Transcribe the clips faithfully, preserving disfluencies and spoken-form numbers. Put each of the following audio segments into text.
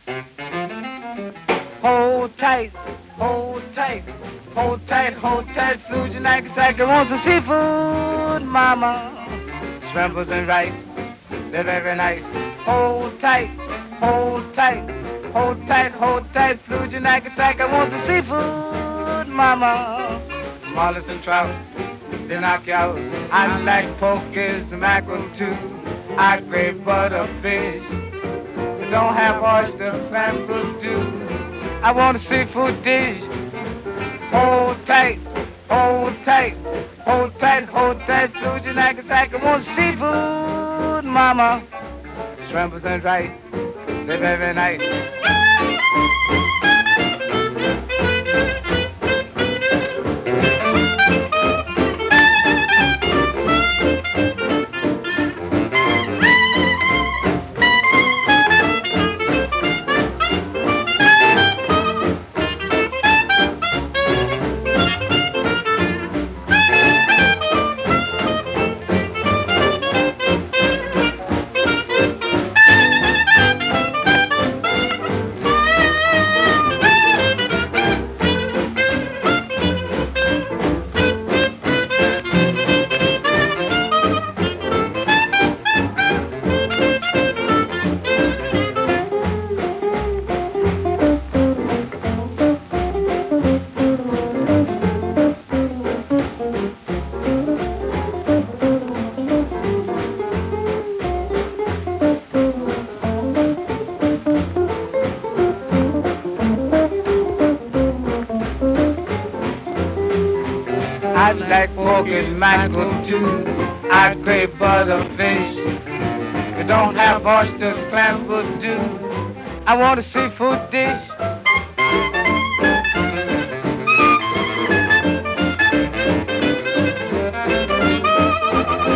Hold tight, hold tight, hold tight, hold tight, Fluja Nagasaki wants a seafood, mama. Scrambles and rice, they're very nice. Hold tight, hold tight, hold tight, hold tight, Fluja Nagasaki wants a seafood, mama. Mollusks and trout, they knock you out. I like pokies, mackerel too. I crave butterfish. They don't have oysters, scrambled too. I want a seafood dish. Hold tight, hold tight, hold tight, hold tight, Fluja Nagasaki wants seafood, mama. Scrambles and rice, they're very nice. I like pork and mackerel too. I crave butterfish. We don't have oysters, scrambled do. I want a seafood dish.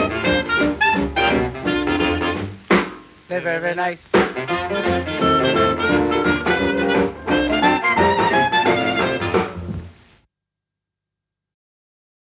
They're very nice.